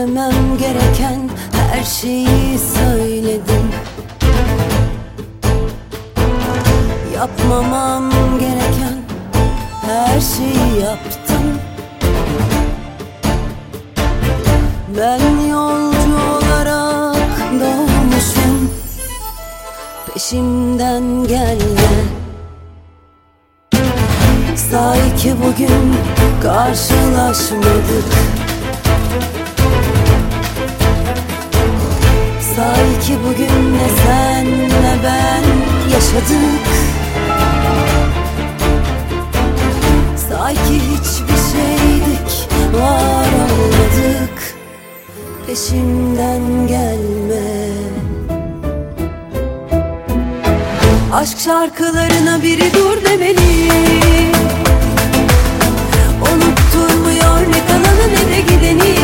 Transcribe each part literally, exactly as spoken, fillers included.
Söylemem gereken her şeyi söyledim. Yapmamam gereken her şeyi yaptım. Ben yolcu olarak doğmuşum, peşimden gelme. Sahi ki bugün karşılaşmadık. Sahi ki bugün ne sen ne ben yaşadık. Sahi ki hiçbir şeydik, var olmadık. Peşimden gelme. Aşk şarkılarına biri dur demeli. Unutturmuyor ne kalanı ne de gideni.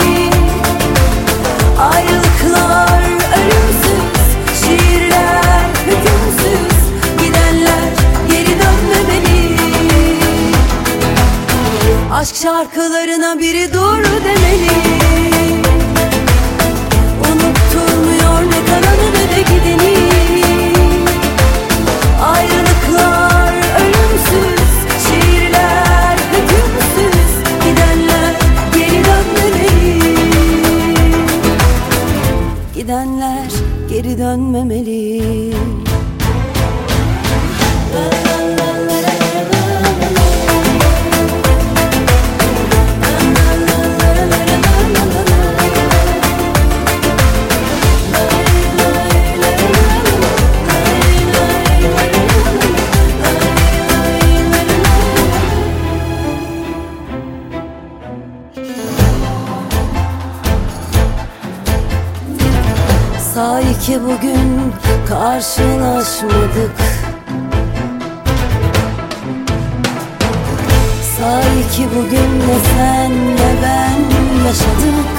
Ayrılıklar ölümsüz, şiirler hükümsüz. Gidenler geri dönmemeli. Aşk şarkılarına biri dur demeli. Unutturmuyor ne kalanı ne de gideni. Ayrılıklar ölümsüz, şiirler hükümsüz. Gidenler geri dönmemeli. Gidenler geri dönmemeli. Sahi ki bugün karşılaşmadık. Sahi ki bugün ne sen ne ben yaşadık.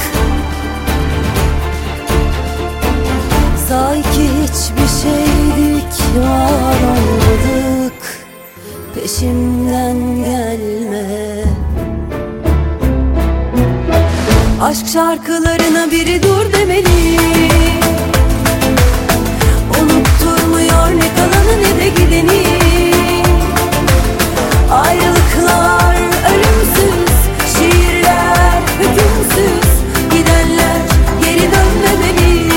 Sahi ki hiçbir şeydik, var olmadık. Peşimden gelme. Aşk şarkılarına biri dur demeli. Unutturmuyor ne kalanı ne de gideni. Ayrılıklar ölümsüz, şiirler hükümsüz. Gidenler geri dönmemeli.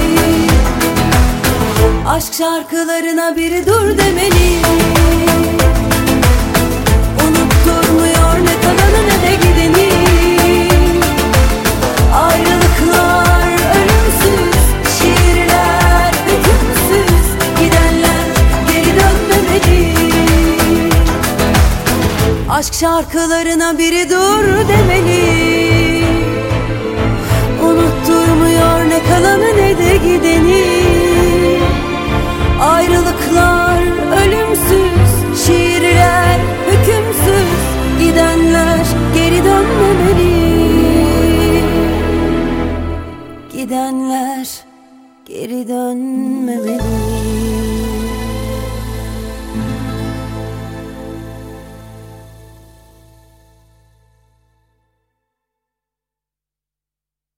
Aşk şarkılarına biri dur demeli. Unutturmuyor ne kalanı ne de gideni. Ayrılıklar ölümsüz, şiirler hükümsüz. Gidenler geri dönmemeli. Aşk şarkılarına biri dur demeli. Unutturmuyor ne kalanı ne de gideni.